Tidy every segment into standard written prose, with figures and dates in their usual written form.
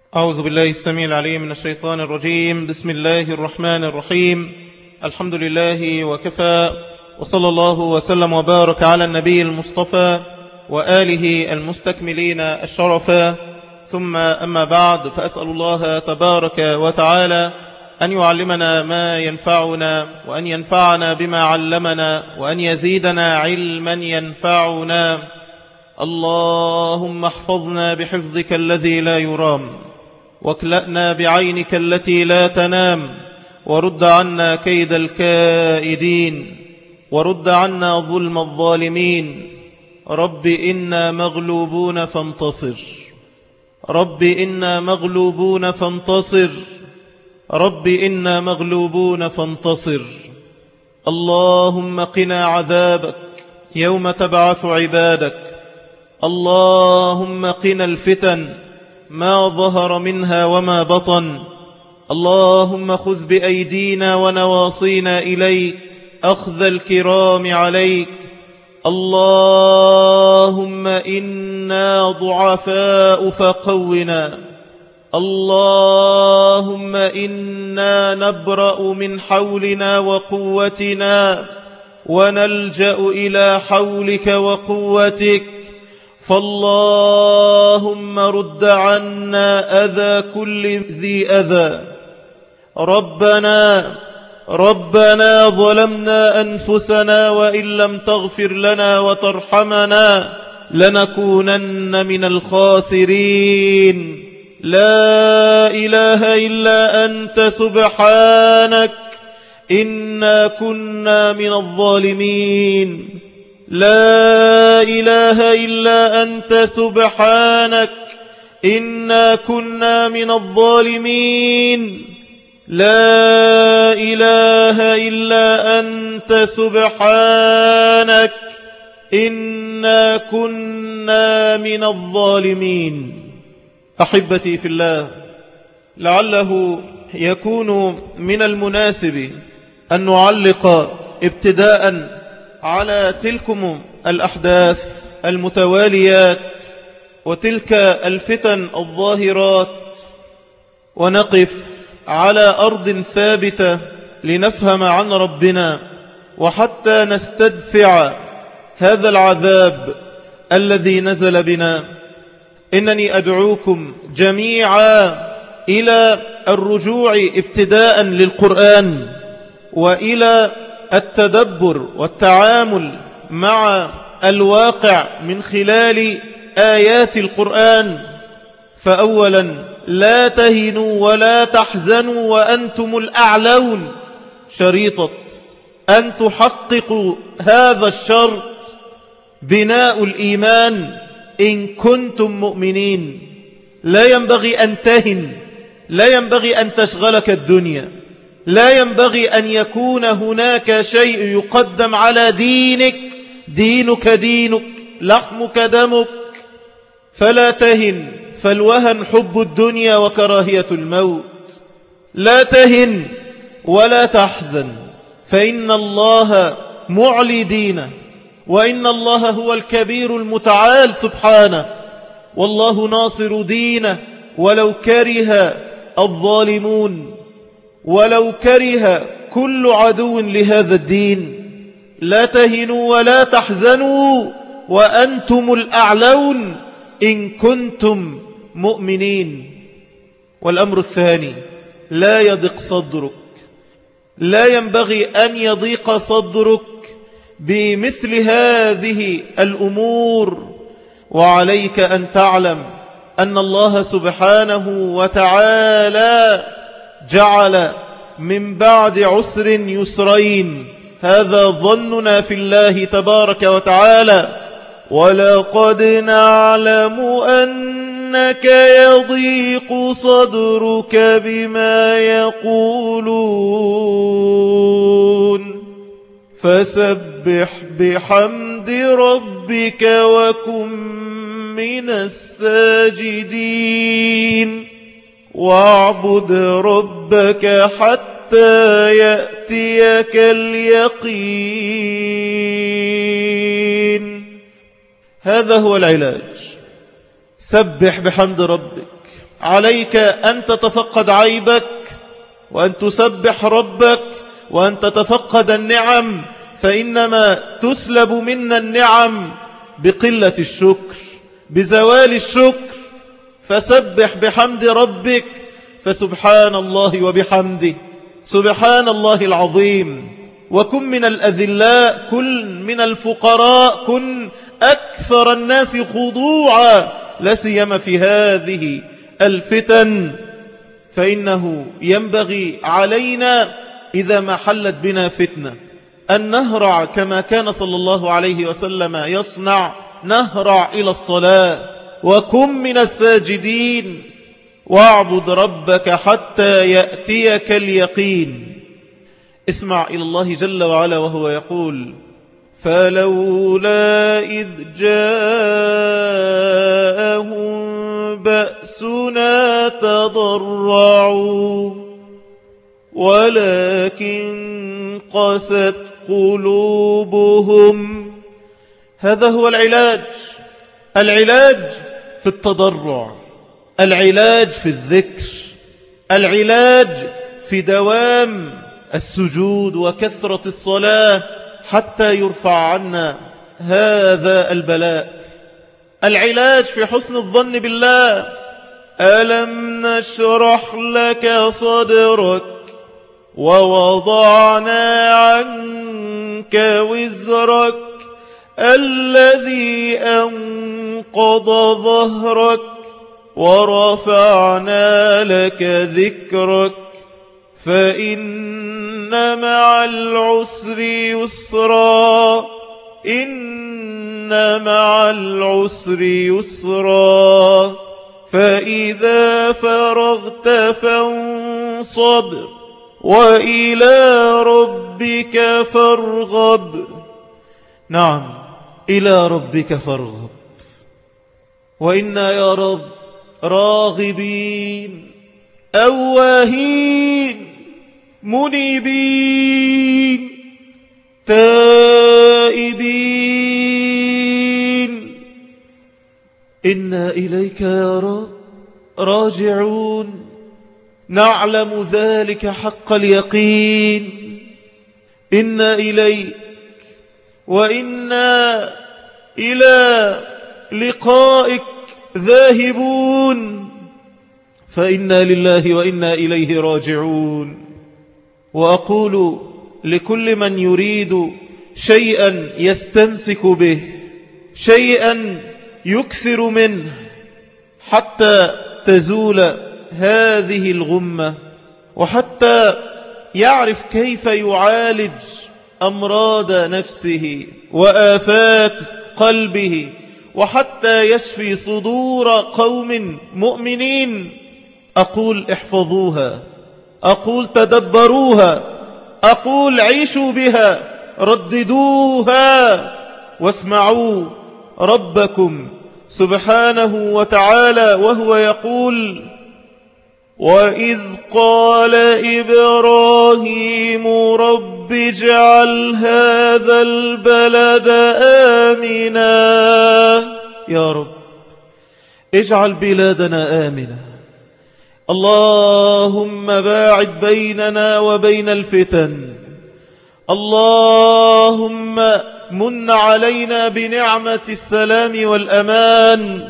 أعوذ بالله السميع العليم من الشيطان الرجيم. بسم الله الرحمن الرحيم. الحمد لله وكفى، وصلى الله وسلم وبارك على النبي المصطفى وآله المستكملين الشرفا، ثم أما بعد، فأسأل الله تبارك وتعالى أن يعلمنا ما ينفعنا، وأن ينفعنا بما علمنا، وأن يزيدنا علما ينفعنا. اللهم احفظنا بحفظك الذي لا يرام، واكلأنا بعينك التي لا تنام، ورد عنا كيد الكائدين، ورد عنا ظلم الظالمين. رب إنا مغلوبون فانتصر، رب إنا مغلوبون فانتصر، رب إنا مغلوبون فانتصر. اللهم قنا عذابك يوم تبعث عبادك. اللهم قنا الفتن ما ظهر منها وما بطن. اللهم خذ بأيدينا ونواصينا إليك أخذ الكرام عليك. اللهم إنا ضعفاء فقونا. اللهم إنا نبرأ من حولنا وقوتنا ونلجأ إلى حولك وقوتك، فاللهم رد عنا أذى كل ذي أذى. ربنا ظلمنا أنفسنا، وإن لم تغفر لنا وترحمنا لنكونن من الخاسرين. لا إله إلا أنت سبحانك إنا كنا من الظالمين. لا إله إلا أنت سبحانك إنا كنا من الظالمين. لا إله إلا أنت سبحانك إنا كنا من الظالمين. أحبتي في الله، لعله يكون من المناسب أن نعلق ابتداء على تلكم الأحداث المتواليات وتلك الفتن الظاهرات، ونقف على أرض ثابتة لنفهم عن ربنا، وحتى نستدفع هذا العذاب الذي نزل بنا. إنني أدعوكم جميعا إلى الرجوع ابتداء للقرآن، وإلى التدبر والتعامل مع الواقع من خلال آيات القرآن. فأولا، لا تهنوا ولا تحزنوا وأنتم الأعلون، شريطة أن تحققوا هذا الشرط بناء الإيمان إن كنتم مؤمنين. لا ينبغي أن تهن، لا ينبغي أن تشغلك الدنيا، لا ينبغي أن يكون هناك شيء يقدم على دينك. دينك دينك، لحمك دمك، فلا تهن، فالوهن حب الدنيا وكراهية الموت. لا تهن ولا تحزن، فإن الله معلي دينه، وإن الله هو الكبير المتعال سبحانه، والله ناصر دينه ولو كره الظالمون، ولو كره كل عدو لهذا الدين. لا تهنوا ولا تحزنوا وأنتم الأعلون إن كنتم مؤمنين. والأمر الثاني، لا يضيق صدرك، لا ينبغي أن يضيق صدرك بمثل هذه الأمور. وعليك أن تعلم أن الله سبحانه وتعالى جعل من بعد عسر يسرين. هذا ظننا في الله تبارك وتعالى. ولقد نعلم أنك يضيق صدرك بما يقولون، فسبح بحمد ربك وكن من الساجدين، واعبد ربك حتى يأتيك اليقين. هذا هو العلاج. سبح بحمد ربك عليك أن تتفقد عيبك وأن تسبح ربك وأن تتفقد النعم، فإنما تسلب منا النعم بقلة الشكر، بزوال الشكر. فسبح بحمد ربك، فسبحان الله وبحمده سبحان الله العظيم. وكن من الأذلاء، كن من الفقراء، كن أكثر الناس خضوعا، لا سيما في هذه الفتن. فإنه ينبغي علينا إذا ما حلت بنا فتنة أن نهرع كما كان صلى الله عليه وسلم يصنع، نهرع إلى الصلاة وكن من الساجدين واعبد ربك حتى يأتيك اليقين. اسمع إلى الله جل وعلا وهو يقول: فلولا إذ جاءهم بأسنا تضرعوا ولكن قست قلوبهم. هذا هو العلاج، العلاج في التضرع، العلاج في الذكر، العلاج في دوام السجود وكثرة الصلاة حتى يرفع عنا هذا البلاء، العلاج في حسن الظن بالله. ألم نشرح لك صدرك ووضعنا عنك وزرك الذي أنقض ظهرك ورفعنا لك ذكرك فإن مع العسر يسرا، إن مع العسر يسرا، فإذا فرغت فانصب وإلى ربك فارغب. نعم، إلى ربك فارغب. وإنا يا رب راغبين أواهين منيبين تائبين، إنا إليك يا رب راجعون، نعلم ذلك حق اليقين. إنا إليك وإنا إلى لقائك ذاهبون، فإنا لله وإنا إليه راجعون. وأقول لكل من يريد شيئا يستمسك به، شيئا يكثر منه حتى تزول هذه الغمة، وحتى يعرف كيف يعالج أمراض نفسه وآفات قلبه، وحتى يشفي صدور قوم مؤمنين، أقول احفظوها، أقول تدبروها، أقول عيشوا بها، رددوها واسمعوا ربكم سبحانه وتعالى وهو يقول: وإذ قال إبراهيم رب اجعل هذا البلد آمنا. يا رب اجعل بلادنا آمنا، اللهم باعد بيننا وبين الفتن، اللهم من علينا بنعمة السلام والأمان،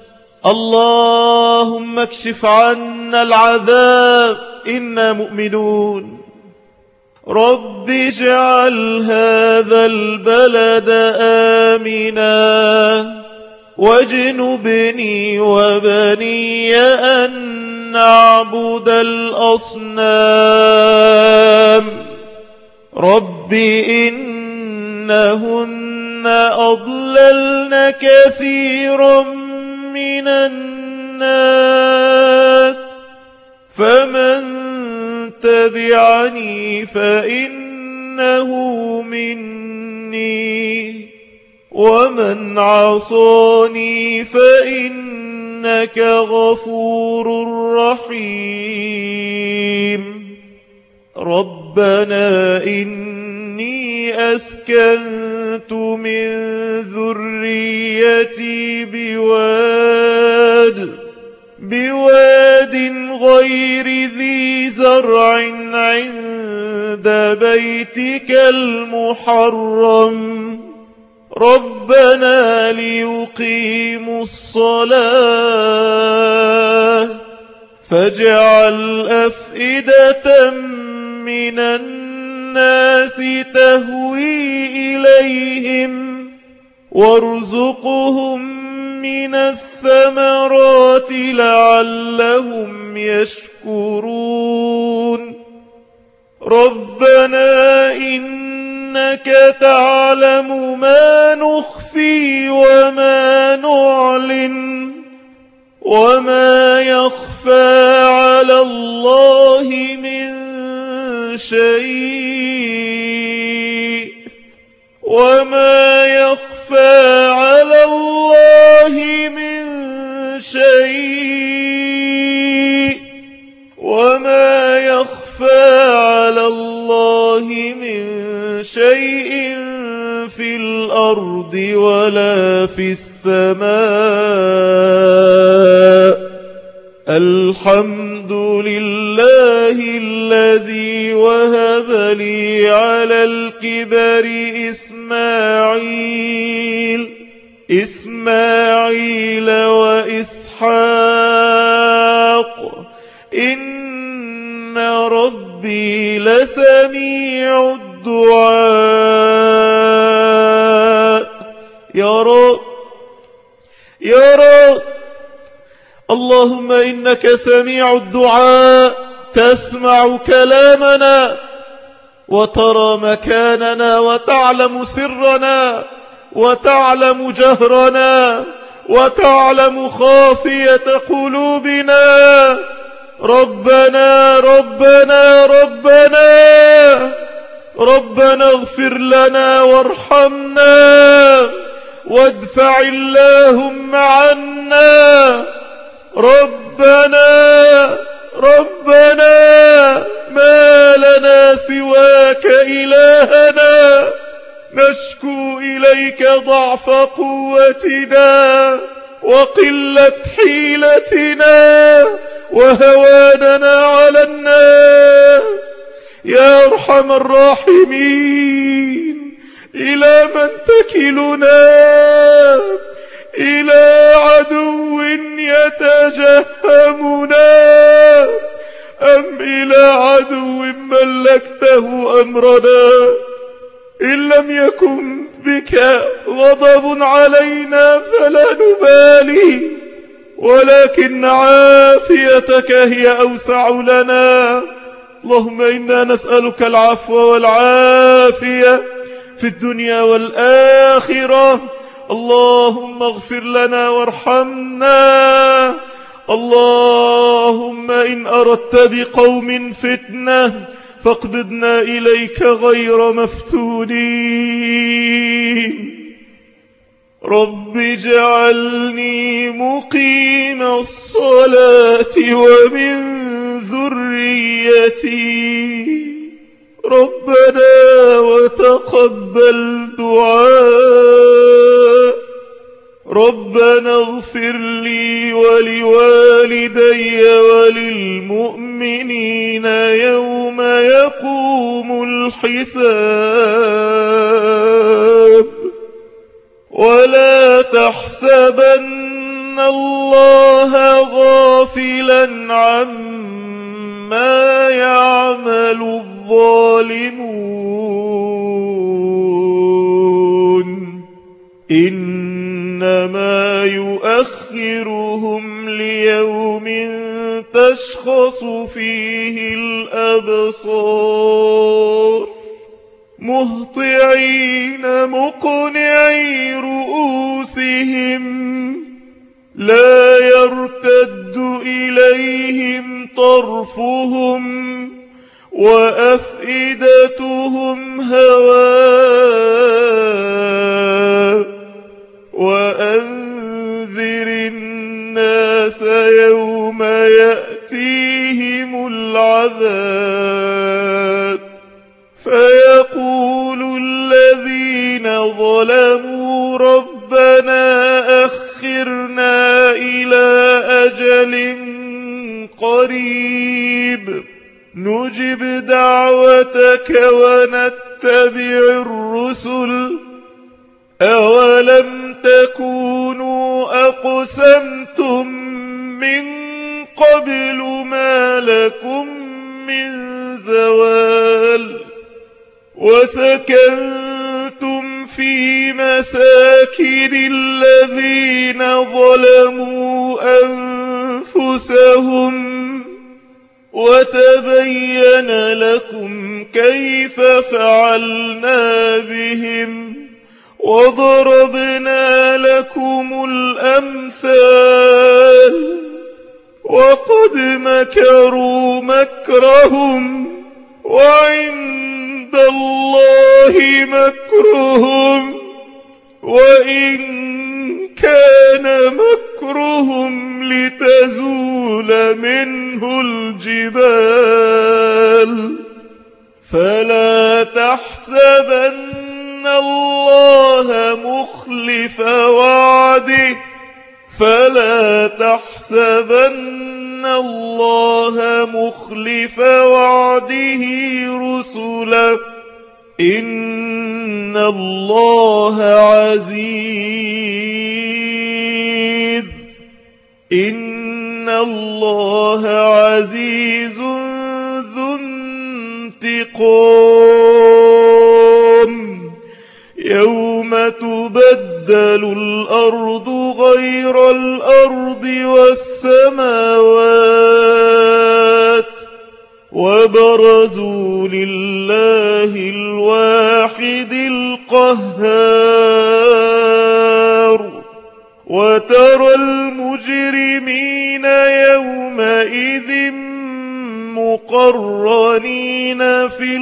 اللهم اكشف عنا العذاب إنا مؤمنون. رب اجعل هذا البلد آمنا واجنبني وبني أن نعبد الأصنام. رب إنهن أضللن كثيرا من الناس، فمن تبعني فإنه مني ومن عصاني فإنك غفور رحيم. ربنا إني أسكنت من ذريتي بواد واد غير ذي زرع عند بيتك المحرم ربنا ليقيموا الصلاة فاجعل أفئدة من الناس تهوي إليهم وارزقهم من الثمرات لعلهم يشكرون ربنا إنك تعلم ما نخفي وما نعلن وما يخفى على الله من شيء وما يخفى على الله من شيء وما يخفى على الله من شيء في الأرض ولا في السماء الحمد لله الذي وهب لي على الكبر إسماعيل وإسحاق إن ربي لسميع الدعاء يا رب اللهم إنك سميع الدعاء تسمع كلامنا وترى مكاننا وتعلم سرنا وتعلم جهرنا وتعلم خافية قلوبنا ربنا اغفر لنا وارحمنا وادفع اللهم عنا ربنا ما لنا سواك إلهنا نشكو إليك ضعف قوتنا وقلة حيلتنا وهواننا على الناس يا أرحم الراحمين إلى من تكلنا إلى عدو يتجهمنا أم إلى عدو ملكته أمرنا إن لم يكن بك غضب علينا فلا نبالي ولكن عافيتك هي أوسع لنا اللهم إنا نسألك العفو والعافية في الدنيا والآخرة اللهم اغفر لنا وارحمنا اللهم إن أردت بقوم فتنة فاقبضنا إليك غير مفتونين رب اجعلني مقيم الصلاة ومن ذريتي ربنا وتقبل دعاء ربنا اغفر لي ولوالدي وللمؤمنين يوم يقوم الحساب ولا تحسبن الله غافلا عما يعمل الظالمون إنما يؤخرهم ليوم تشخص فيه الأبصار مهطعين مقنعي رؤوسهم لا يرتد إليهم طرفهم وأفئدتهم هواء وأنذر الناس يوم يأتيهم العذاب فيقول الذين ظلموا ربنا أخرنا إلى أجل قريب نجب دعوتك ونتبع الرسل أولم تكونوا أقسمتم من قبل ما لكم من زوال وسكنتم في مساكن الذين ظلموا أنفسهم وتبين لكم كيف فعلنا بهم وضربنا لكم الأمثال وقد مكروا مكرهم وعند الله مكرهم وإن كان مكرهم لتزول منه الجبال فلا تحسبن الله مخلف وعده فلا تحسبن الله مخلف وعده رسله إن الله عزيز ذو انتقام يوم تبدل الأرض غير الأرض والسماوات وبرزوا لله الواحد القهار وترى المجرمين يومئذ مقرنين في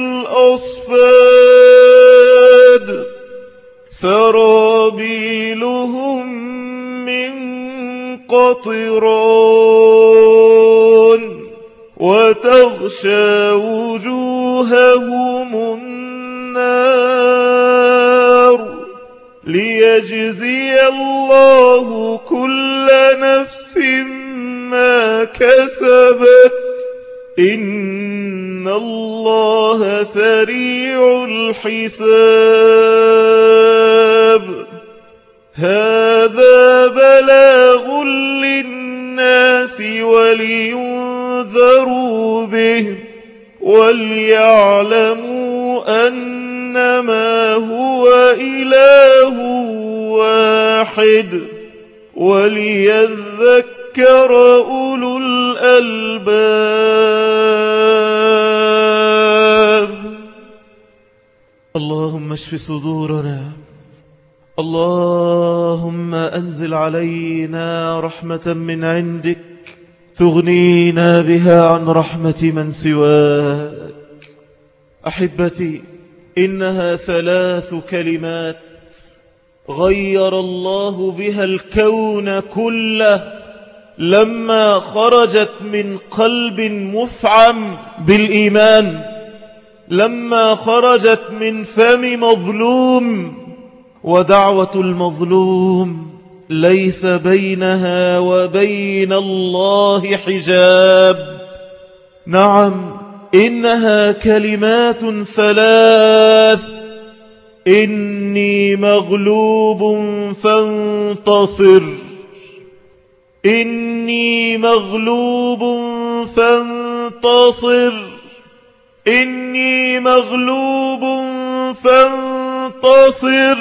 الأصفاد سرابيلهم من قطران وتغشى وجوههم النار ليجزي الله كل نفس ما كسبت إن الله سريع الحساب هذا بلاغ للناس ولينذروا به وليعلموا أنما هو إله واحد وليذكر أولو الألباب اللهم اشف صدورنا اللهم أنزل علينا رحمة من عندك تغنينا بها عن رحمة من سواك أحبتي إنها 3 كلمات غير الله بها الكون كله لما خرجت من قلب مفعم بالإيمان لما خرجت من فم مظلوم ودعوة المظلوم ليس بينها وبين الله حجاب نعم إنها كلمات 3 إني مغلوب فانتصر إني مغلوب فانتصر إني مغلوب فانتصر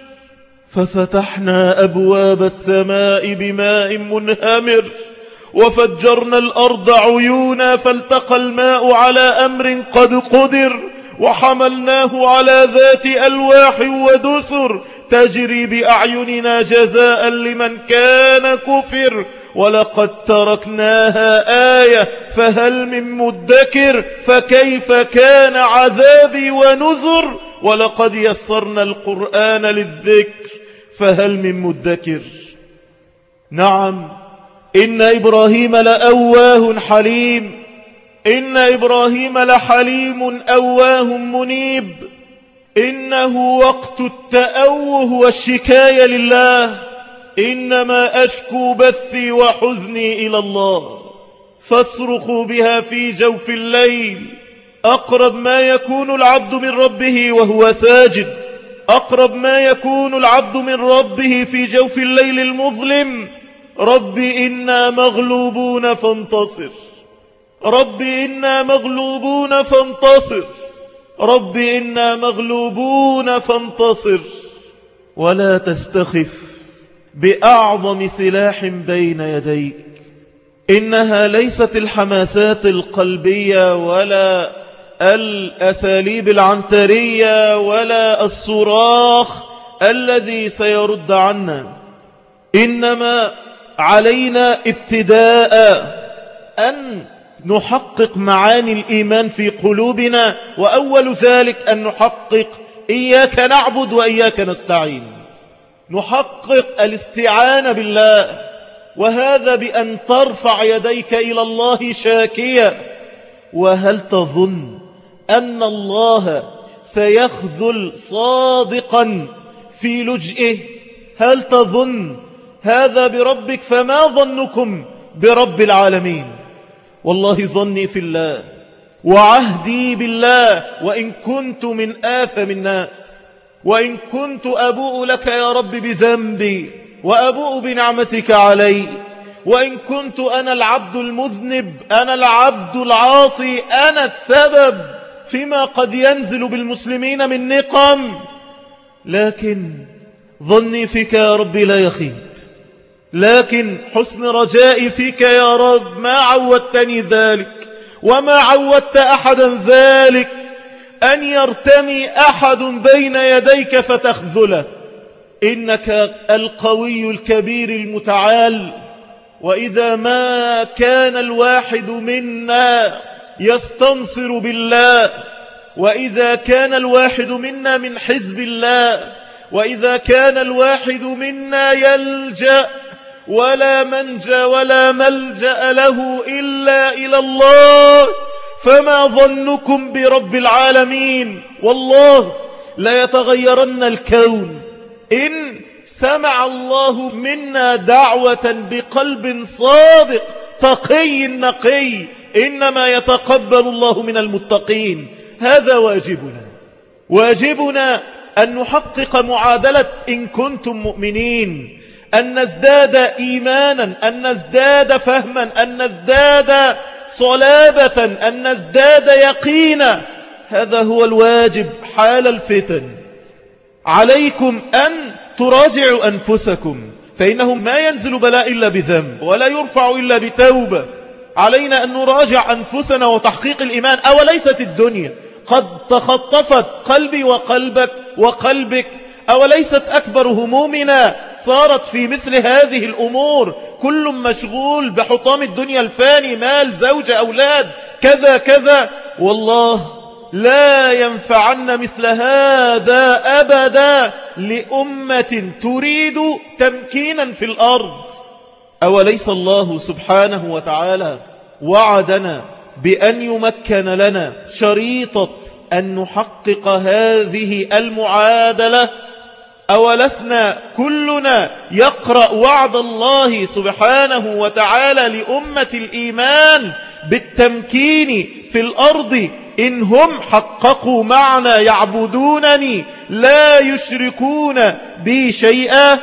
ففتحنا أبواب السماء بماء منهمر وفجرنا الأرض عيونا فالتقى الماء على أمر قد قدر وحملناه على ذات ألواح ودسر تجري بأعيننا جزاء لمن كان كفر ولقد تركناها آية فهل من مدكر فكيف كان عذابي ونذر ولقد يسرنا القرآن للذكر فهل من مدكر نعم إن إبراهيم لأواه حليم إن إبراهيم لحليم أواه منيب إنه وقت التأوه والشكاية لله إنما أشكو بثي وحزني إلى الله فاصرخوا بها في جوف الليل. أقرب ما يكون العبد من ربه وهو ساجد، أقرب ما يكون العبد من ربه في جوف الليل المظلم. رب إنا مغلوبون فانتصر، رب إنا مغلوبون فانتصر، رب إنا مغلوبون فانتصر. ولا تستخف بأعظم سلاح بين يديك. إنها ليست الحماسات القلبية ولا الأساليب العنترية ولا الصراخ الذي سيرد عنا، إنما علينا ابتداء أن نحقق معاني الإيمان في قلوبنا، وأول ذلك أن نحقق إياك نعبد وإياك نستعين، نحقق الاستعانة بالله، وهذا بأن ترفع يديك إلى الله شاكيا. وهل تظن أن الله سيخذل صادقا في لجئه؟ هل تظن هذا بربك؟ فما ظنكم برب العالمين؟ والله ظني في الله وعهدي بالله، وإن كنت من آثم الناس، وإن كنت أبوء لك يا رب بذنبي وأبوء بنعمتك علي، وإن كنت أنا العبد المذنب، أنا العبد العاصي، أنا السبب فيما قد ينزل بالمسلمين من نقم، لكن ظني فيك يا رب لا يخيب، لكن حسن رجائي فيك يا رب ما عودتني ذلك وما عودت أحدا ذلك، أن يرتمي أحد بين يديك فتخذله. إنك القوي الكبير المتعال. وإذا ما كان الواحد منا يستنصر بالله، وإذا كان الواحد منا من حزب الله، وإذا كان الواحد منا يلجأ ولا منجى ولا ملجأ له إلا إلى الله، فما ظنكم برب العالمين؟ والله لا يتغيرن الكون إن سمع الله منا دعوة بقلب صادق تقي نقي، إنما يتقبل الله من المتقين. هذا واجبنا، واجبنا أن نحقق معادلة إن كنتم مؤمنين، أن نزداد إيمانا، أن نزداد فهما، أن نزداد صلابة، أن نزداد يقينا. هذا هو الواجب حال الفتن. عليكم أن تراجعوا أنفسكم، فإنه ما ينزل بلاء إلا بذنب ولا يرفع إلا بتوبة. علينا أن نراجع أنفسنا وتحقيق الإيمان. أوليست الدنيا قد تخطفت قلبي وقلبك وقلبك؟ أوليست أكبر همومنا صارت في مثل هذه الأمور؟ كل مشغول بحطام الدنيا الفاني، مال، زوجة، أولاد، كذا كذا. والله لا ينفعن مثل هذا أبدا لأمة تريد تمكينا في الأرض. أوليس الله سبحانه وتعالى وعدنا بأن يمكن لنا شريطة أن نحقق هذه المعادلة؟ أولسنا كلنا يقرأ وعد الله سبحانه وتعالى لأمة الإيمان بالتمكين في الأرض إن هم حققوا معنا يعبدونني لا يشركون بي شيئا؟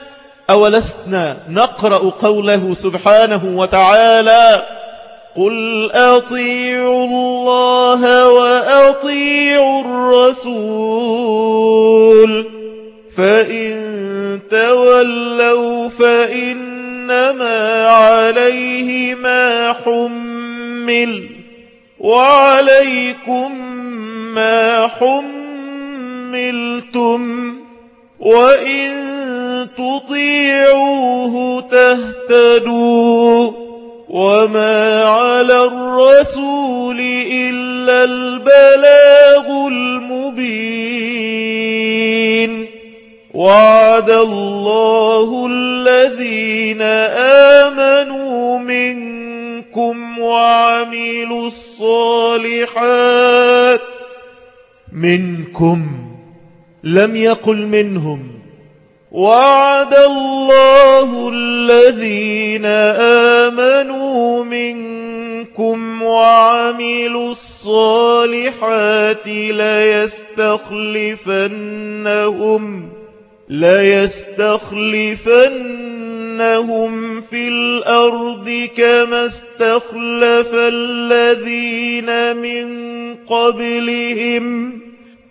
أولسنا نقرأ قوله سبحانه وتعالى قل أطيعوا الله وأطيعوا الرسول فإن تولوا فإنما عليه ما حمل وعليكم ما حملتم وإن تطيعوه تهتدوا وما على الرسول إلا البلاغ المبين. وعد الله الذين آمنوا منكم وعملوا الصالحات منكم، لم يقل منهم. وعد الله الذين آمنوا منكم وعملوا الصالحات ليستخلفنهم في الأرض كما استخلف الذين من قبلهم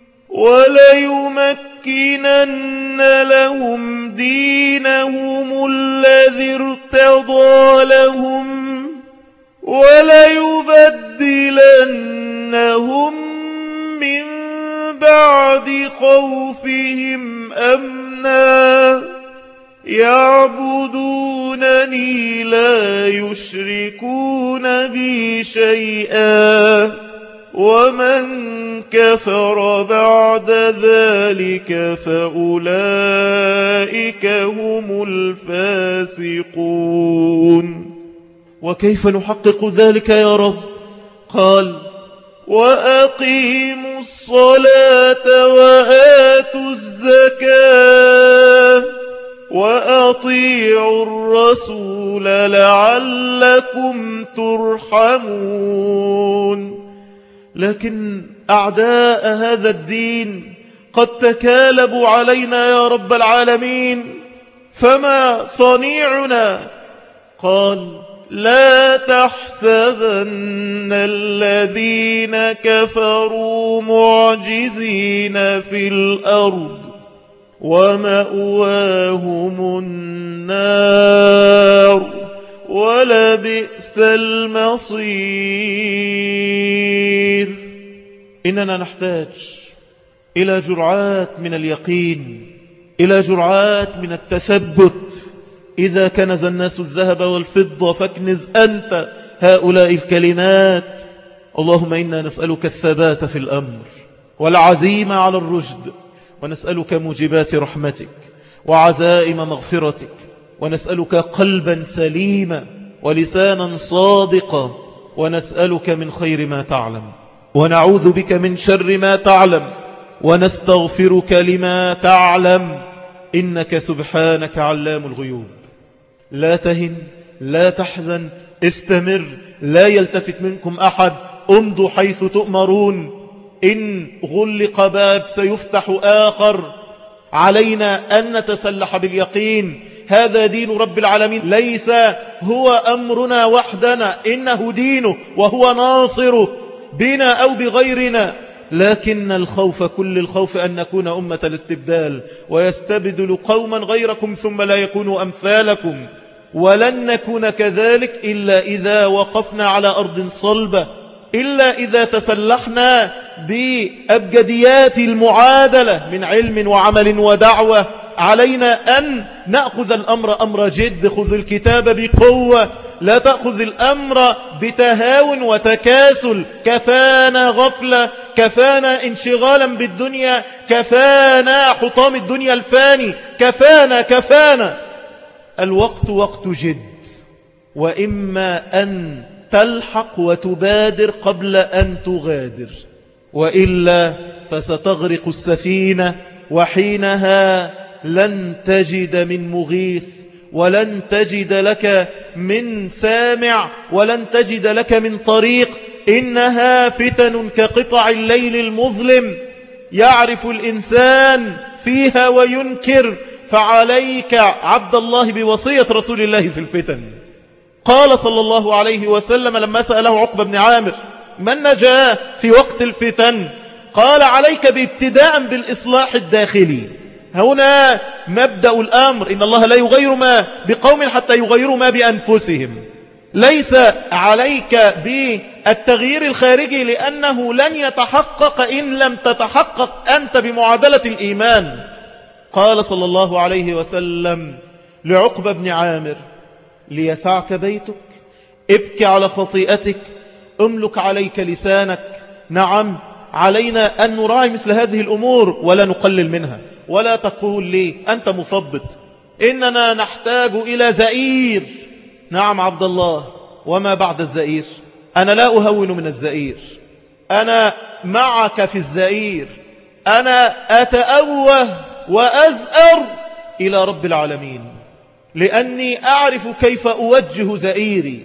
وليمكنن لهم دينهم الذي ارتضى لهم وليبدلنهم من بعد خوفهم أمنا يعبدونني لا يشركون بي شيئا ومن كفر بعد ذلك فأولئك هم الفاسقون. وكيف نحقق ذلك يا رب؟ قال وأقيموا الصلاة وآتوا الزكاة وأطيعوا الرسول لعلكم ترحمون. لكن أعداء هذا الدين قد تكالبوا علينا يا رب العالمين، فما صنيعنا؟ قال لا تحسبن الذين كفروا معجزين في الأرض ومأواهم النار ولبئس المصير. إننا نحتاج إلى جرعات من اليقين، إلى جرعات من التثبت. إذا كنز الناس الذهب والفضة فاكنز أنت هؤلاء الكلمات. اللهم إنا نسألك الثبات في الأمر والعزيمة على الرشد، ونسألك موجبات رحمتك وعزائم مغفرتك، ونسألك قلبا سليما ولسانا صادقا، ونسألك من خير ما تعلم ونعوذ بك من شر ما تعلم، ونستغفرك لما تعلم، إنك سبحانك علام الغيوب. لا تهن، لا تحزن، استمر، لا يلتفت منكم أحد، امضوا حيث تؤمرون. إن غلق باب سيفتح آخر. علينا أن نتسلح باليقين. هذا دين رب العالمين، ليس هو أمرنا وحدنا، إنه دينه وهو ناصره بنا أو بغيرنا. لكن الخوف كل الخوف أن نكون أمة الاستبدال، ويستبدل قوما غيركم ثم لا يكونوا أمثالكم. ولن نكون كذلك إلا إذا وقفنا على أرض صلبة، إلا إذا تسلحنا بأبجديات المعادلة من علم وعمل ودعوة. علينا أن نأخذ الأمر أمر جد. خذ الكتاب بقوة، لا تأخذ الأمر بتهاون وتكاسل. كفانا غفلة، كفانا انشغالا بالدنيا، كفانا حطام الدنيا الفاني، كفانا. الوقت وقت جد، وإما أن تلحق وتبادر قبل أن تغادر، وإلا فستغرق السفينة، وحينها لن تجد من مغيث، ولن تجد لك من سامع، ولن تجد لك من طريق. إنها فتن كقطع الليل المظلم، يعرف الإنسان فيها وينكر. فعليك عبد الله بوصية رسول الله في الفتن. قال صلى الله عليه وسلم لما سأله عقبة بن عامر من نجا في وقت الفتن، قال عليك بابتداء بالإصلاح الداخلي. هنا مبدأ الأمر، إن الله لا يغير ما بقوم حتى يغيروا ما بأنفسهم. ليس عليك بالتغيير الخارجي، لأنه لن يتحقق إن لم تتحقق أنت بمعادلة الإيمان. قال صلى الله عليه وسلم لعقبة بن عامر ليسعك بيتك، ابكي على خطيئتك، املك عليك لسانك. نعم، علينا أن نراعي مثل هذه الأمور ولا نقلل منها. ولا تقول لي أنت مثبط، إننا نحتاج إلى زئير. نعم عبد الله، وما بعد الزئير؟ أنا لا أهون من الزئير، أنا معك في الزئير. أنا أتأوه وأزأر إلى رب العالمين، لأني أعرف كيف أوجه زئيري،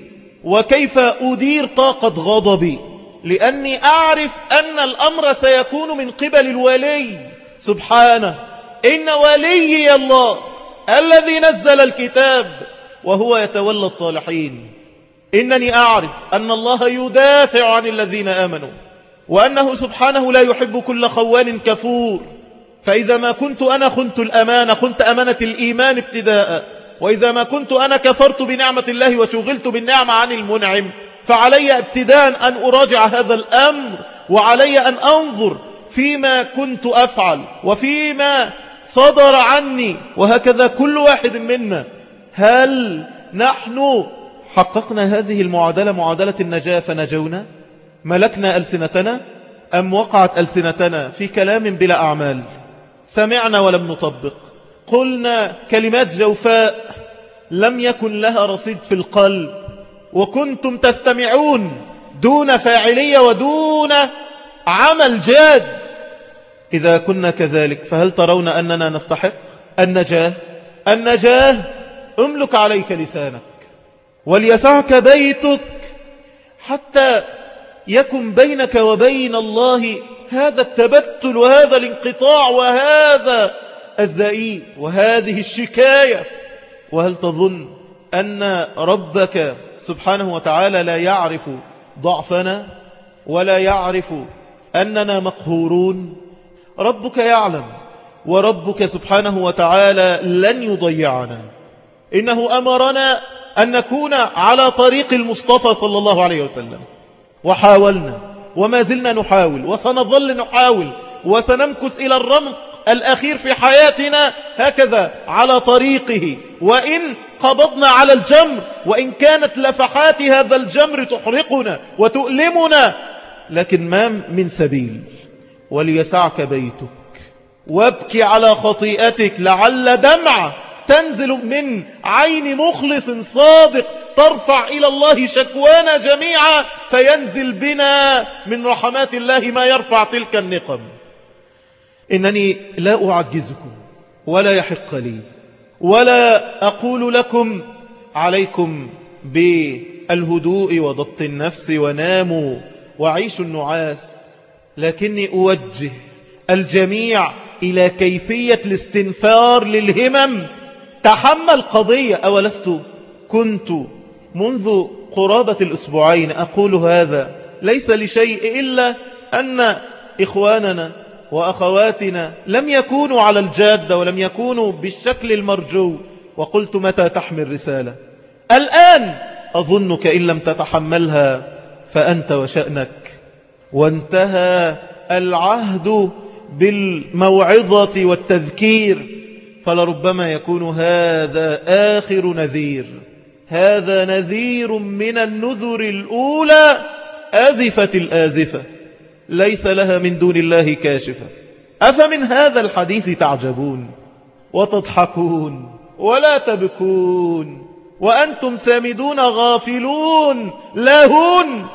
وكيف أدير طاقة غضبي، لأني أعرف أن الأمر سيكون من قبل الولي سبحانه. إن وليي الله الذي نزل الكتاب وهو يتولى الصالحين. إنني أعرف أن الله يدافع عن الذين آمنوا، وأنه سبحانه لا يحب كل خوان كفور. فإذا ما كنت أنا خنت الأمانة، خنت أمانة الإيمان ابتداء، وإذا ما كنت أنا كفرت بنعمة الله وشغلت بالنعمة عن المنعم، فعلي ابتداء أن أراجع هذا الأمر، وعلي أن أنظر فيما كنت أفعل وفيما صدر عني، وهكذا كل واحد منا. هل نحن حققنا هذه المعادلة، معادلة النجاة، فنجونا؟ ملكنا ألسنتنا أم وقعت ألسنتنا في كلام بلا أعمال؟ سمعنا ولم نطبق، قلنا كلمات جوفاء لم يكن لها رصيد في القلب، وكنتم تستمعون دون فاعلية ودون عمل جاد. إذا كنا كذلك فهل ترون أننا نستحق النجاة؟ النجاة املك عليك لسانك وليسعك بيتك، حتى يكن بينك وبين الله هذا التبتل وهذا الانقطاع وهذا الزئير وهذه الشكاية. وهل تظن أن ربك سبحانه وتعالى لا يعرف ضعفنا ولا يعرف أننا مقهورون؟ ربك يعلم، وربك سبحانه وتعالى لن يضيعنا. إنه أمرنا أن نكون على طريق المصطفى صلى الله عليه وسلم، وحاولنا وما زلنا نحاول وسنظل نحاول وسنمكث إلى الرمق الأخير في حياتنا هكذا على طريقه، وإن قبضنا على الجمر، وإن كانت لفحات هذا الجمر تحرقنا وتؤلمنا، لكن ما من سبيل. وليسعك بيتك وابكي على خطيئتك، لعل دمعة تنزل من عين مخلص صادق ترفع إلى الله شكوانا جميعا، فينزل بنا من رحمات الله ما يرفع تلك النقم. إنني لا أعجزكم ولا يحق لي، ولا أقول لكم عليكم بالهدوء وضبط النفس وناموا وعيشوا النعاس، لكني أوجه الجميع إلى كيفية الاستنفار للهمم. تحمل قضية. أولست كنت منذ قرابة الأسبوعين أقول هذا ليس لشيء إلا أن إخواننا وأخواتنا لم يكونوا على الجادة ولم يكونوا بالشكل المرجو، وقلت متى تحمل رسالة؟ الآن أظنك إن لم تتحملها فأنت وشأنك. وانتهى العهد بالموعظة والتذكير، فلربما يكون هذا آخر نذير. هذا نذير من النذر الأولى، أزفت الآزفة ليس لها من دون الله كاشفة. أفمن هذا الحديث تعجبون وتضحكون ولا تبكون وأنتم سامدون غافلون لاهون؟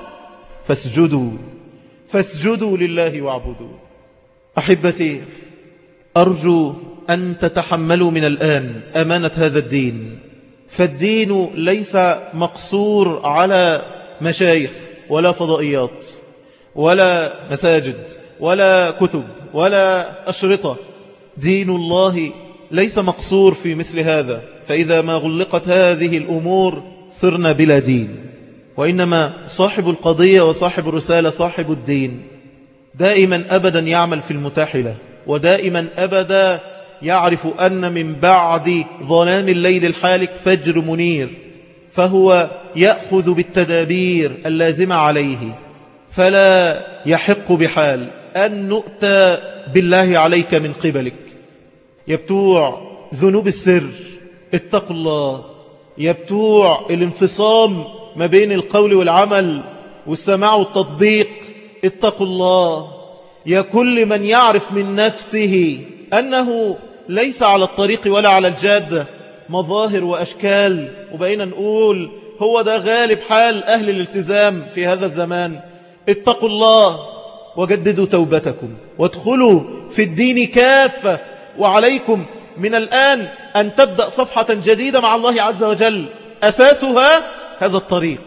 فاسجدوا لله واعبدوا. أحبتي، أرجو أن تتحملوا من الآن أمانة هذا الدين، فالدين ليس مقصور على مشايخ ولا فضائيات ولا مساجد ولا كتب ولا أشرطة. دين الله ليس مقصور في مثل هذا، فإذا ما غلقت هذه الأمور صرنا بلا دين. وإنما صاحب القضية وصاحب الرسالة صاحب الدين دائما أبدا يعمل في المتاح له، ودائما أبدا يعرف أن من بعد ظلام الليل الحالك فجر منير، فهو يأخذ بالتدابير اللازمة عليه. فلا يحق بحال أن نؤتى بالله عليك من قبلك. يبتوع ذنوب السر اتقوا الله، يبتوع الانفصام ما بين القول والعمل والسماع والتطبيق اتقوا الله. يا كل من يعرف من نفسه أنه ليس على الطريق ولا على الجادة، مظاهر وأشكال، وبقينا نقول هو ده غالب حال أهل الالتزام في هذا الزمان. اتقوا الله وجددوا توبتكم وادخلوا في الدين كافة، وعليكم من الآن أن تبدأ صفحة جديدة مع الله عز وجل، أساسها هذا الطريق.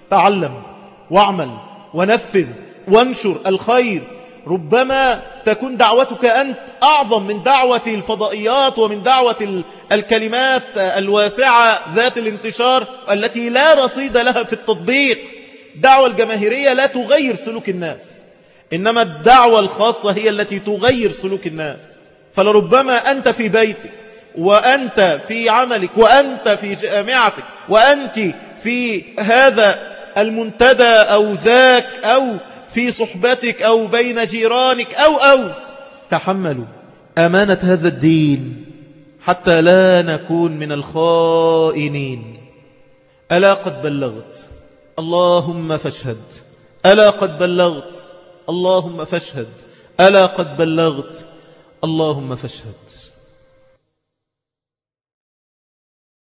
تعلم واعمل ونفذ وانشر الخير. ربما تكون دعوتك أنت أعظم من دعوة الفضائيات ومن دعوة الكلمات الواسعة ذات الانتشار التي لا رصيد لها في التطبيق. الدعوة الجماهيرية لا تغير سلوك الناس، إنما الدعوة الخاصة هي التي تغير سلوك الناس. فلربما أنت في بيتك، وأنت في عملك، وأنت في جامعتك، وأنت في هذا المنتدى أو ذاك، أو في صحبتك، أو بين جيرانك، أو تحملوا أمانة هذا الدين حتى لا نكون من الخائنين. ألا قد بلغت؟ اللهم فاشهد. ألا قد بلغت؟ اللهم فاشهد. ألا قد بلغت؟ اللهم فاشهد.